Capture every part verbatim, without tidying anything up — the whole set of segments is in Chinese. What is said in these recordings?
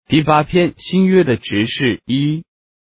第八篇新约的执事一。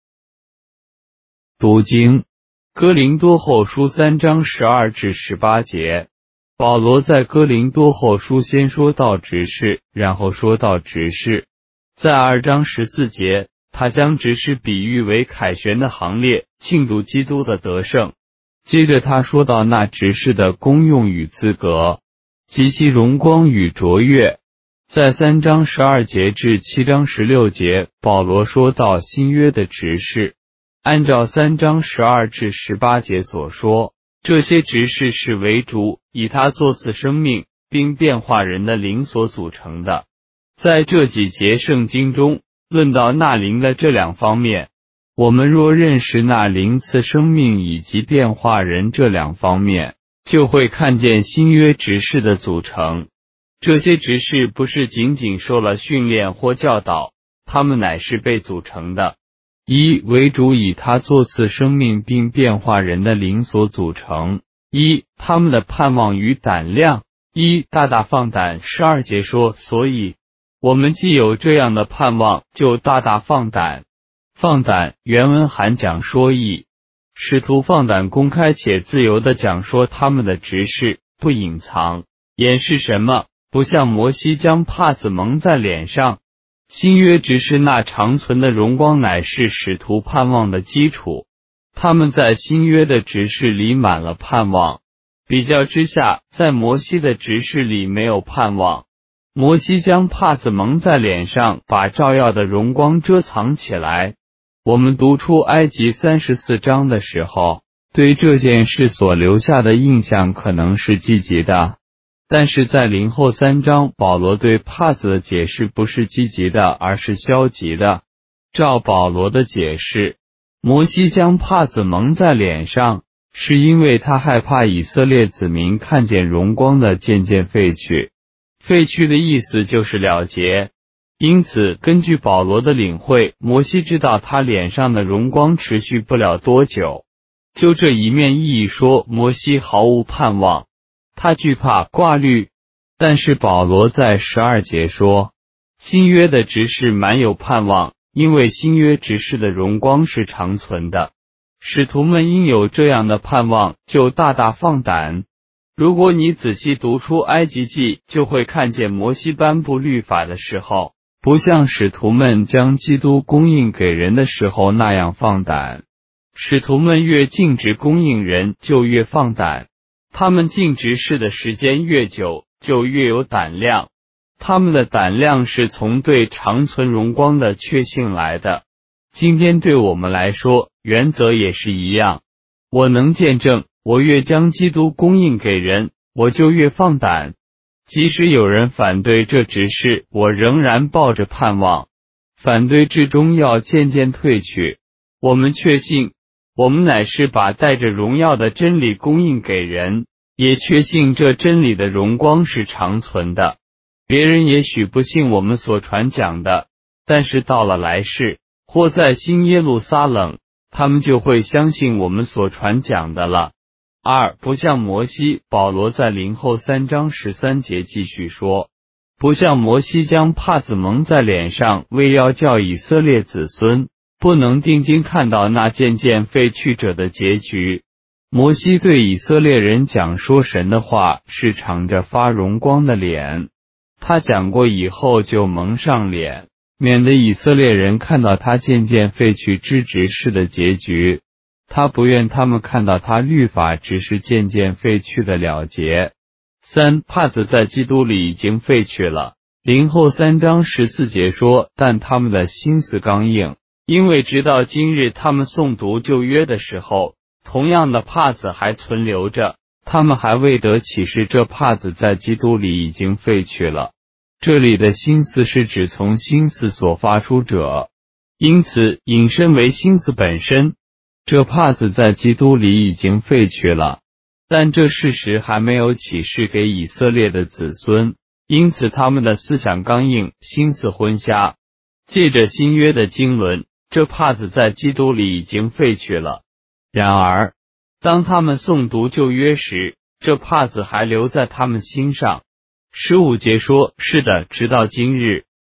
读经，哥林多后书三章十二至十八节。保罗在哥林多后书先说到执事，然后说到执事。在二章十四节，他将执事比喻为凯旋的行列，庆祝基督的得胜。接着他说到那执事的功用与资格，及其荣光与卓越。在三章十二节至七章十六节，保罗说到新约的执事。按照三章十二至十八节所说，这些执事是为主以他作赐生命并变化人的灵所组成的。在这几节圣经中，论到那灵的这两方面，我们若认识那灵赐生命以及变化人这两方面，就会看见新约执事的组成。这些执事不是仅仅受了训练或教导，他们乃是被组成的。一为主以他作赐生命并变化人的灵所组成。一他们的盼望与胆量。一大大放胆。十二节说，所以我们既有这样的盼望，就大大放胆。放胆原文含讲说义，使徒放胆公开且自由地讲说他们的执事，不隐藏掩饰什么，不像摩西将帕子蒙在脸上。新约执事那长存的荣光乃是使徒盼望的基础，他们在新约的执事里满了盼望。比较之下，在摩西的执事里没有盼望。摩西将帕子蒙在脸上，把照耀的荣光遮藏起来。我们读出埃及三十四章的时候，对这件事所留下的印象可能是积极的。但是在林后三章，保罗对帕子的解释不是积极的，而是消极的。照保罗的解释，摩西将帕子蒙在脸上，是因为他害怕以色列子民看见荣光的渐渐废去。废去的意思就是了结。因此，根据保罗的领会，摩西知道他脸上的荣光持续不了多久。就这一面意义说，摩西毫无盼望。他惧怕挂虑，但是保罗在十二节说，新约的执事满有盼望，因为新约执事的荣光是长存的。使徒们因有这样的盼望，就大大放胆。如果你仔细读出埃及记，就会看见摩西颁布律法的时候，不像使徒们将基督供应给人的时候那样放胆。使徒们越尽职供应人，就越放胆。他们尽职事的时间越久，就越有胆量。他们的胆量是从对长存荣光的确信来的。今天对我们来说，原则也是一样。我能见证，我越将基督供应给人，我就越放胆。即使有人反对这执事，我仍然抱着盼望。反对至终要渐渐退去。我们确信，我们乃是把带着荣耀的真理供应给人，也确信这真理的荣光是长存的。别人也许不信我们所传讲的，但是到了来世，或在新耶路撒冷，他们就会相信我们所传讲的了。二不像摩西，保罗在林后三章十三节继续说，不像摩西将帕子蒙在脸上，为要叫以色列子孙不能定睛看到那渐渐废去者的结局。摩西对以色列人讲说神的话，是敞着发荣光的脸。他讲过以后就蒙上脸，免得以色列人看到他渐渐废去之执事的结局。他不愿他们看到他律法只是渐渐废去的了结。三帕子在基督里已经废去了。林后三章十四节说，但他们的心思刚硬，因为直到今日他们诵读旧约的时候，同样的帕子还存留着，他们还未得启示这帕子在基督里已经废去了。这里的心思是指从心思所发出者，因此引申为心思本身。这帕子在基督里已经废去了，但这事实还没有启示给以色列的子孙，因此他们的思想刚硬，心思昏瞎。借着新约的经纶，这帕子在基督里已经废去了。然而，当他们诵读旧约时，这帕子还留在他们心上。十五节说，是的，直到今日，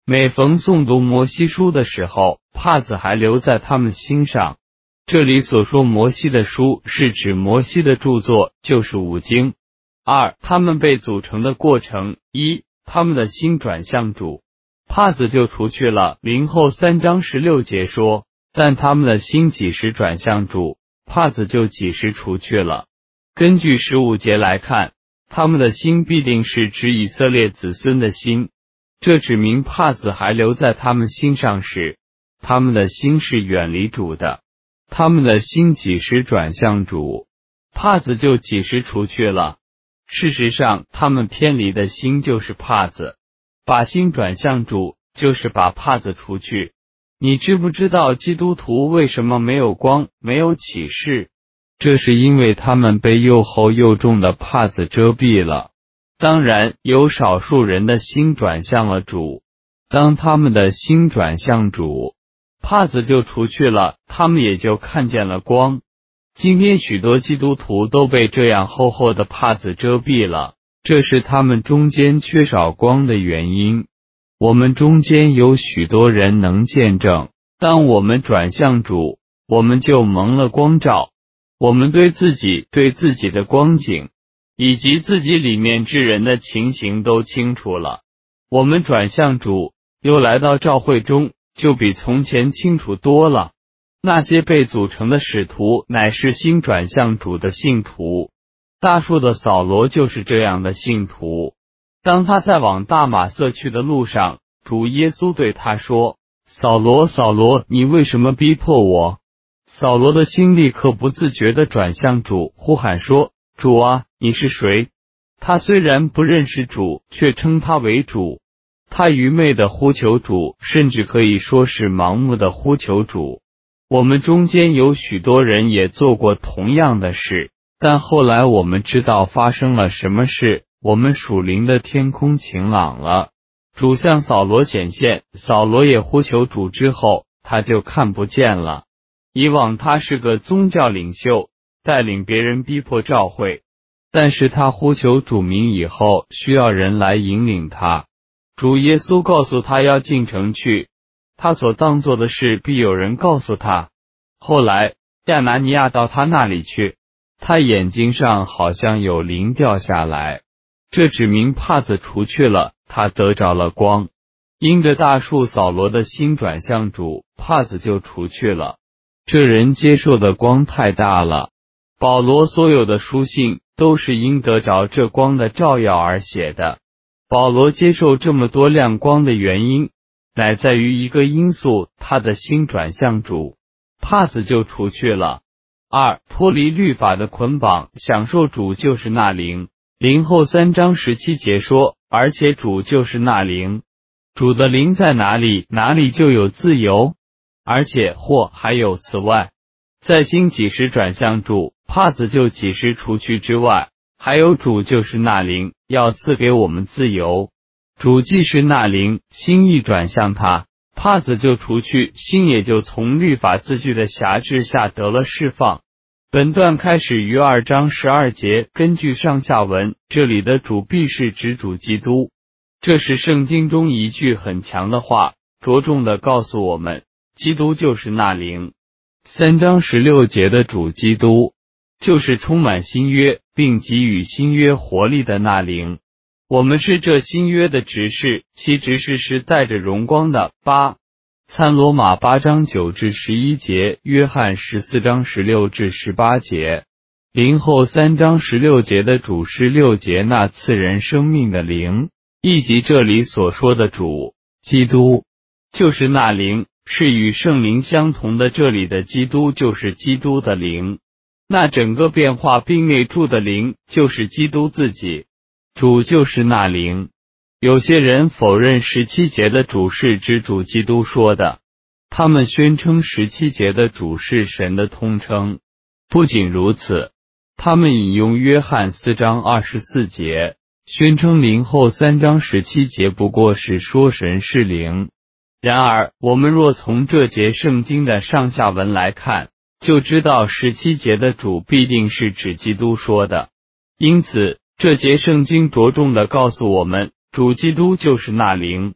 每逢诵读摩西书的时候，帕子还留在他们心上。这里所说摩西的书是指摩西的著作，就是五经。二、他们被组成的过程。一、他们的心转向主，帕子就除去了。林后三章十六节说，但他们的心几时转向主，帕子就几时除去了。根据十五节来看，他们的心必定是指以色列子孙的心，这指明帕子还留在他们心上时，他们的心是远离主的。他们的心几时转向主，帕子就几时除去了。事实上，他们偏离的心就是帕子，把心转向主，就是把帕子除去。你知不知道基督徒为什么没有光，没有启示？这是因为他们被又厚又重的帕子遮蔽了。当然，有少数人的心转向了主，当他们的心转向主，帕子就除去了，他们也就看见了光。今天许多基督徒都被这样厚厚的帕子遮蔽了，这是他们中间缺少光的原因。我们中间有许多人能见证，当我们转向主，我们就蒙了光照，我们对自己、对自己的光景，以及自己里面之人的情形都清楚了。我们转向主，又来到教会中，就比从前清楚多了。那些被组成的使徒乃是心转向主的信徒。大数的扫罗就是这样的信徒。当他在往大马色去的路上，主耶稣对他说，扫罗，扫罗，你为什么逼迫我？扫罗的心立刻不自觉地转向主，呼喊说，主啊，你是谁？他虽然不认识主，却称他为主。他愚昧地呼求主，甚至可以说是盲目地呼求主。我们中间有许多人也做过同样的事，但后来我们知道发生了什么事，我们属灵的天空晴朗了。主向扫罗显现，扫罗也呼求主之后，他就看不见了。以往他是个宗教领袖，带领别人逼迫教会，但是他呼求主名以后，需要人来引领他。主耶稣告诉他要进城去，他所当做的事必有人告诉他。后来亚拿尼亚到他那里去，他眼睛上好像有灵掉下来，这指明帕子除去了，他得着了光。因着大树扫罗的心转向主，帕子就除去了。这人接受的光太大了。保罗所有的书信都是因得着这光的照耀而写的。保罗接受这么多亮光的原因，乃在于一个因素，他的心转向主，帕子就除去了。二、脱离律法的捆绑，享受主就是那灵。灵后三章十七节说，而且主就是那灵。主的灵在哪里，哪里就有自由。而且或还有此外，在心几时转向主，帕子就几时除去之外，还有主就是那灵，要赐给我们自由。主既是那灵，心意转向他，帕子就除去，心也就从律法字句的辖制下得了释放。本段开始于二章十二节，根据上下文，这里的主必是指主基督。这是圣经中一句很强的话，着重的告诉我们，基督就是那灵。三章十六节的主基督，就是充满新约，并给予新约活力的那灵。我们是这新约的执事，其执事是带着荣光的。八、参罗马八章九至十一节，约翰十四章十六至十八节。灵后三章十六节的主是六节那赐人生命的灵，以及这里所说的主基督，就是那灵，是与圣灵相同的。这里的基督就是基督的灵，那整个变化并内住的灵就是基督自己。主就是那灵。有些人否认十七节的主是指主基督说的，他们宣称十七节的主是神的通称。不仅如此，他们引用约翰四章二十四节，宣称灵后三章十七节不过是说神是灵。然而，我们若从这节圣经的上下文来看，就知道十七节的主必定是指基督说的。因此，这节圣经着重地告诉我们，主基督就是那灵。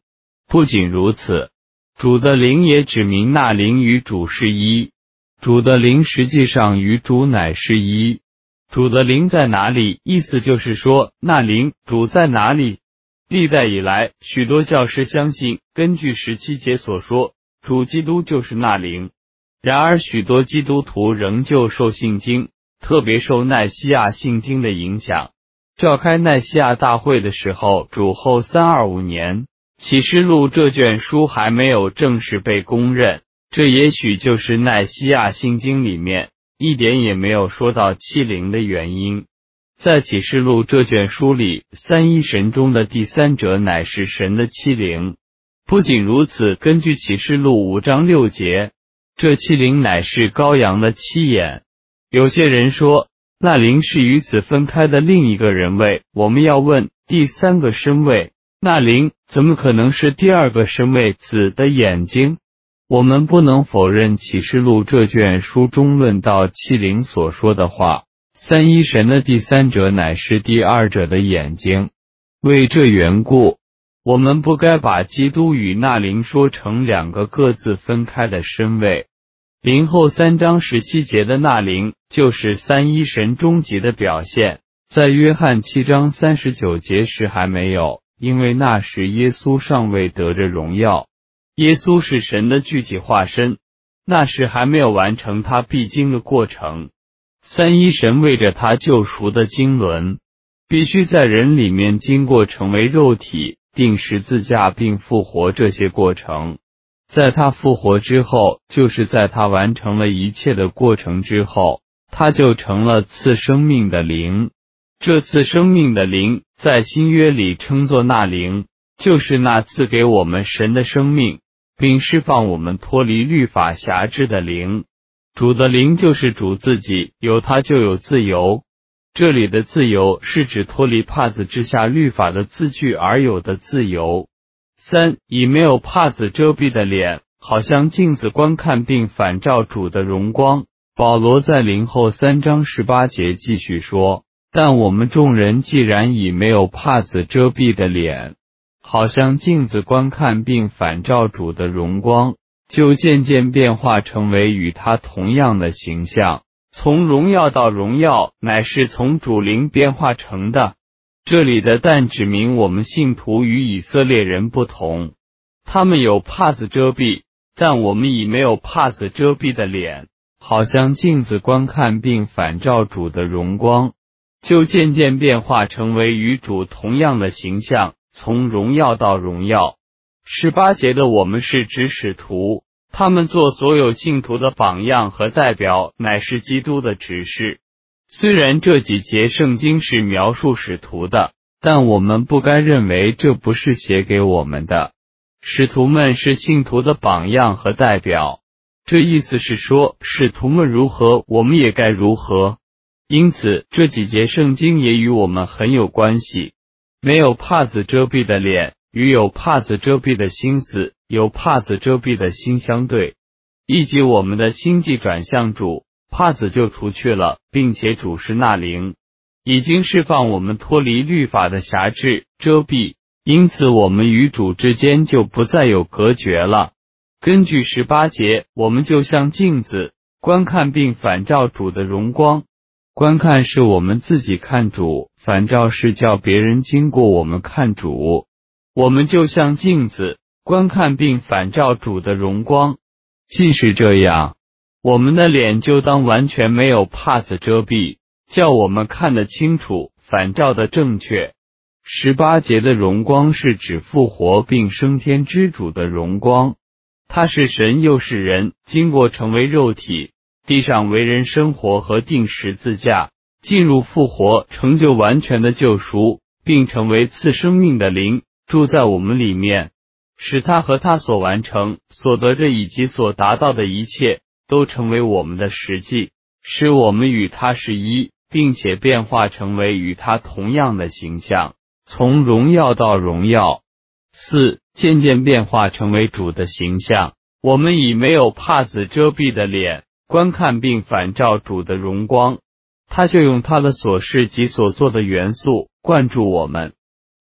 不仅如此，主的灵也指明那灵与主是一，主的灵实际上与主乃是一。主的灵在哪里？意思就是说，那灵主在哪里？历代以来，许多教师相信，根据十七节所说，主基督就是那灵。然而，许多基督徒仍旧受信经，特别受奈西亚信经的影响。召开奈西亚大会的时候，主后三二五年，启示录这卷书还没有正式被公认，这也许就是奈西亚信经里面一点也没有说到七灵的原因。在启示录这卷书里，三一神中的第三者乃是神的七灵。不仅如此，根据启示录五章六节，这七灵乃是羔羊的七眼。有些人说，那灵是与此分开的另一个人位。我们要问，第三个身位，那灵怎么可能是第二个身位子的眼睛？我们不能否认启示录这卷书中论到七灵所说的话，三一神的第三者乃是第二者的眼睛。为这缘故，我们不该把基督与那灵说成两个各自分开的身位。灵后三章十七节的那灵，就是三一神终极的表现，在约翰七章三十九节时还没有，因为那时耶稣尚未得着荣耀。耶稣是神的具体化身，那时还没有完成他必经的过程。三一神为着他救赎的经纶，必须在人里面经过成为肉体、钉十字架并复活这些过程。在他复活之后，就是在他完成了一切的过程之后，他就成了赐生命的灵。这次生命的灵在新约里称作那灵，就是那赐给我们神的生命，并释放我们脱离律法辖制的灵。主的灵就是主自己，有他就有自由。这里的自由是指脱离帕子之下律法的字句而有的自由。三，以没有帕子遮蔽的脸，好像镜子观看并反照主的荣光。保罗在灵后三章十八节继续说，但我们众人既然以没有帕子遮蔽的脸，好像镜子观看并反照主的荣光，就渐渐变化成为与他同样的形象。从荣耀到荣耀，乃是从主灵变化成的。这里的但指明我们信徒与以色列人不同，他们有帕子遮蔽，但我们以没有帕子遮蔽的脸，好像镜子观看并反照主的荣光，就渐渐变化成为与主同样的形象，从荣耀到荣耀。十八节的我们是指使徒，他们做所有信徒的榜样和代表，乃是基督的指示。虽然这几节圣经是描述使徒的，但我们不该认为这不是写给我们的。使徒们是信徒的榜样和代表，这意思是说，使徒们如何，我们也该如何。因此，这几节圣经也与我们很有关系。没有帕子遮蔽的脸，与有帕子遮蔽的心思，有帕子遮蔽的心相对，以及我们的心既转向主，帕子就除去了，并且主是那灵，已经释放我们脱离律法的辖制、遮蔽，因此我们与主之间就不再有隔绝了。根据十八节，我们就像镜子，观看并反照主的荣光。观看是我们自己看主，反照是叫别人经过我们看主。我们就像镜子，观看并反照主的荣光。既是这样，我们的脸就当完全没有帕子遮蔽，叫我们看得清楚，反照的正确。十八节的荣光是指复活并升天之主的荣光，他是神又是人，经过成为肉体，地上为人生活和钉十字架，进入复活，成就完全的救赎，并成为赐生命的灵，住在我们里面，使他和他所完成、所得着以及所达到的一切都成为我们的实际，使我们与他是一，并且变化成为与他同样的形象，从荣耀到荣耀。四、渐渐变化成为主的形象。我们以没有帕子遮蔽的脸，观看并反照主的荣光，他就用他的所事及所做的元素灌注我们，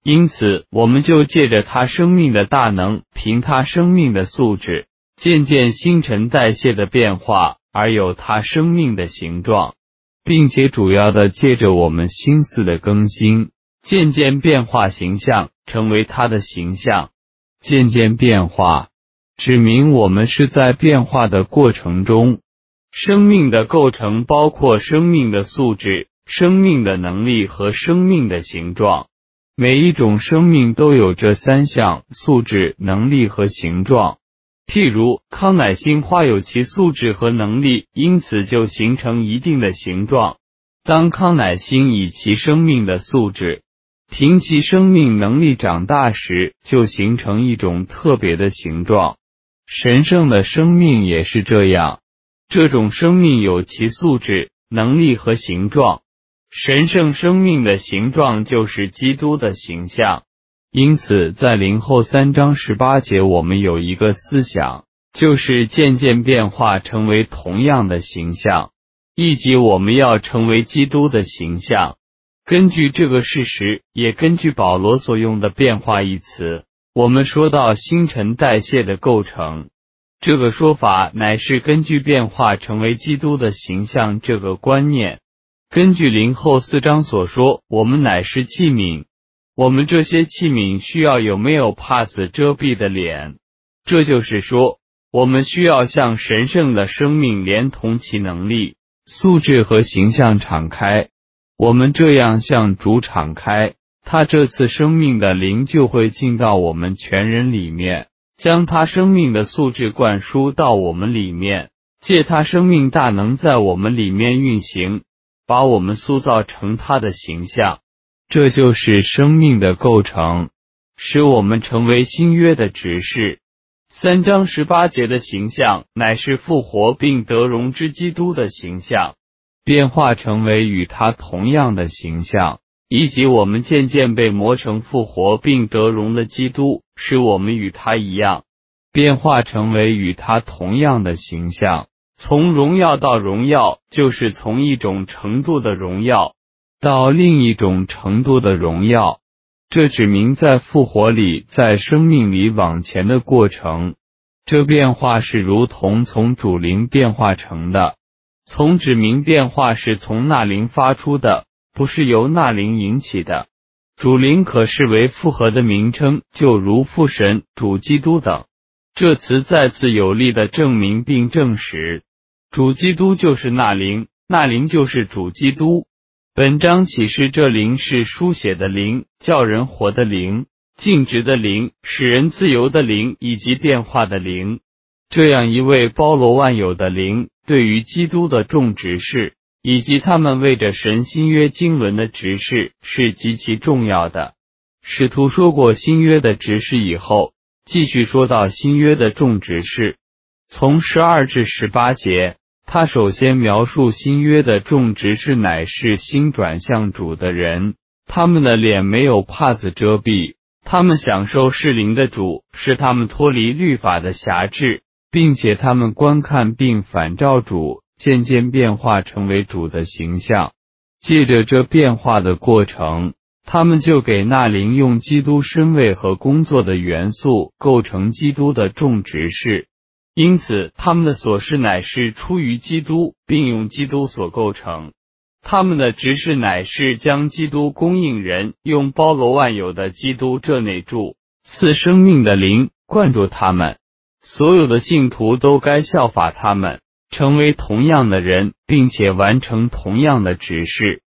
因此我们就借着他生命的大能，凭他生命的素质，渐渐新陈代谢的变化，而有他生命的形状，并且主要的借着我们心思的更新，渐渐变化形象，成为他的形象。渐渐变化指明我们是在变化的过程中。生命的构成包括生命的素质、生命的能力和生命的形状。每一种生命都有这三项：素质、能力和形状。譬如康乃馨花有其素质和能力，因此就形成一定的形状。当康乃馨以其生命的素质，凭其生命能力长大时，就形成一种特别的形状。神圣的生命也是这样，这种生命有其素质、能力和形状。神圣生命的形状就是基督的形象。因此在灵后三章十八节我们有一个思想，就是渐渐变化成为同样的形象，以及我们要成为基督的形象。根据这个事实，也根据保罗所用的变化一词，我们说到新陈代谢的构成。这个说法乃是根据变化成为基督的形象这个观念。根据灵后四章所说，我们乃是器皿，我们这些器皿需要有没有帕子遮蔽的脸，这就是说，我们需要向神圣的生命连同其能力、素质和形象敞开。我们这样向主敞开，他这次生命的灵就会进到我们全人里面，将他生命的素质灌输到我们里面，借他生命大能在我们里面运行，把我们塑造成他的形象。这就是生命的构成，使我们成为新约的执事。三章十八节的形象乃是复活并得荣之基督的形象，变化成为与他同样的形象，以及我们渐渐被磨成复活并得荣的基督，使我们与他一样，变化成为与他同样的形象。从荣耀到荣耀，就是从一种程度的荣耀到另一种程度的荣耀。这指明在复活里，在生命里往前的过程。这变化是如同从主灵变化成的。从指明变化是从那灵发出的，不是由那灵引起的。主灵可视为复合的名称，就如父神、主基督等。这词再次有力地证明并证实，主基督就是那灵，那灵就是主基督。本章启示这灵是书写的灵，叫人活的灵，尽职的灵，使人自由的灵，以及变化的灵。这样一位包罗万有的灵，对于基督的众执事，以及他们为着神新约经纶的执事，是极其重要的。使徒说过新约的执事以后，继续说到新约的众执事。从十二至十八节，他首先描述新约的众执事乃是新转向主的人，他们的脸没有帕子遮蔽，他们享受适灵的主，使他们脱离律法的辖制，并且他们观看并反照主，渐渐变化成为主的形象。借着这变化的过程，他们就给那灵用基督身位和工作的元素构成基督的众执事。因此他们的所事乃是出于基督，并用基督所构成。他们的执事乃是将基督供应人，用包罗万有的基督这内住赐生命的灵灌注他们。所有的信徒都该效法他们，成为同样的人，并且完成同样的执事。